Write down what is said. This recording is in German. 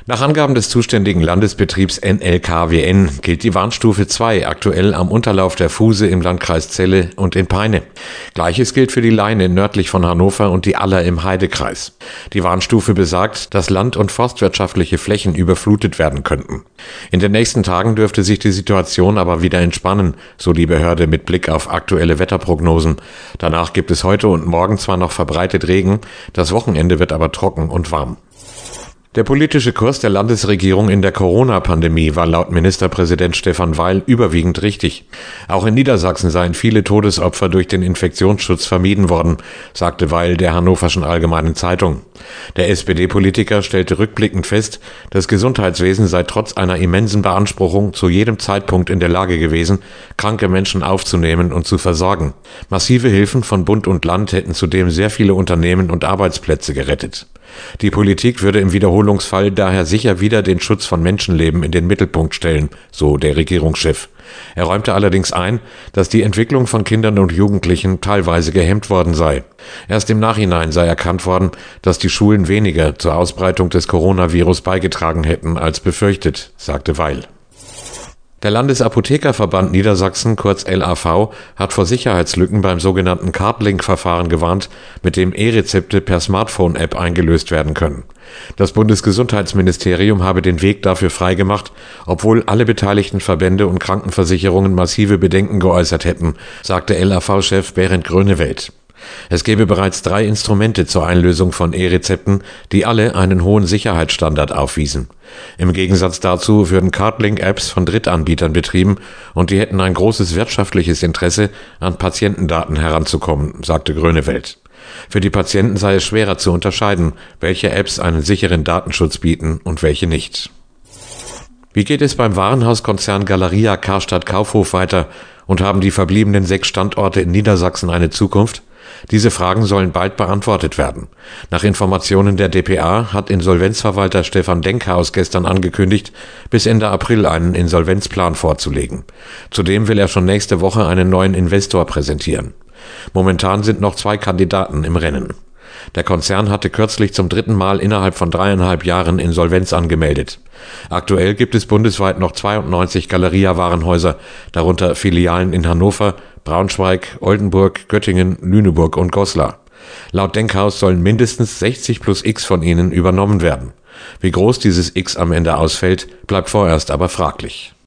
Nach Angaben des zuständigen Landesbetriebs NLKWN gilt die Warnstufe 2 aktuell am Unterlauf der Fuhse im Landkreis Celle und in Peine. Gleiches gilt für die Leine nördlich von Hannover und die Aller im Heidekreis. Die Warnstufe besagt, dass land- und forstwirtschaftliche Flächen überflutet werden könnten. In den nächsten Tagen dürfte sich die Situation aber wieder entspannen, so die Behörde mit Blick auf aktuelle Wetterprognosen. Danach gibt es heute und morgen zwar noch verbreitet Regen, das Wochenende wird aber trocken und warm. Der politische Kurs der Landesregierung in der Corona-Pandemie war laut Ministerpräsident Stefan Weil überwiegend richtig. Auch in Niedersachsen seien viele Todesopfer durch den Infektionsschutz vermieden worden, sagte Weil der Hannoverschen Allgemeinen Zeitung. Der SPD-Politiker stellte rückblickend fest, das Gesundheitswesen sei trotz einer immensen Beanspruchung zu jedem Zeitpunkt in der Lage gewesen, kranke Menschen aufzunehmen und zu versorgen. Massive Hilfen von Bund und Land hätten zudem sehr viele Unternehmen und Arbeitsplätze gerettet. Die Politik würde im Wiederholungsfall daher sicher wieder den Schutz von Menschenleben in den Mittelpunkt stellen, so der Regierungschef. Er räumte allerdings ein, dass die Entwicklung von Kindern und Jugendlichen teilweise gehemmt worden sei. Erst im Nachhinein sei erkannt worden, dass die Schulen weniger zur Ausbreitung des Coronavirus beigetragen hätten als befürchtet, sagte Weil. Der Landesapothekerverband Niedersachsen, kurz LAV, hat vor Sicherheitslücken beim sogenannten Cardlink-Verfahren gewarnt, mit dem E-Rezepte per Smartphone-App eingelöst werden können. Das Bundesgesundheitsministerium habe den Weg dafür freigemacht, obwohl alle beteiligten Verbände und Krankenversicherungen massive Bedenken geäußert hätten, sagte LAV-Chef Berend Grönewald. Es gebe bereits 3 Instrumente zur Einlösung von E-Rezepten, die alle einen hohen Sicherheitsstandard aufwiesen. Im Gegensatz dazu würden Cardlink-Apps von Drittanbietern betrieben und die hätten ein großes wirtschaftliches Interesse, an Patientendaten heranzukommen, sagte Grönewald. Für die Patienten sei es schwerer zu unterscheiden, welche Apps einen sicheren Datenschutz bieten und welche nicht. Wie geht es beim Warenhauskonzern Galeria Karstadt Kaufhof weiter und haben die verbliebenen 6 Standorte in Niedersachsen eine Zukunft? Diese Fragen sollen bald beantwortet werden. Nach Informationen der dpa hat Insolvenzverwalter Stefan Denkhaus gestern angekündigt, bis Ende April einen Insolvenzplan vorzulegen. Zudem will er schon nächste Woche einen neuen Investor präsentieren. Momentan sind noch 2 Kandidaten im Rennen. Der Konzern hatte kürzlich zum 3. Mal innerhalb von 3,5 Jahren Insolvenz angemeldet. Aktuell gibt es bundesweit noch 92 Galeria-Warenhäuser, darunter Filialen in Hannover, Braunschweig, Oldenburg, Göttingen, Lüneburg und Goslar. Laut Denkhaus sollen mindestens 60 plus X von ihnen übernommen werden. Wie groß dieses X am Ende ausfällt, bleibt vorerst aber fraglich.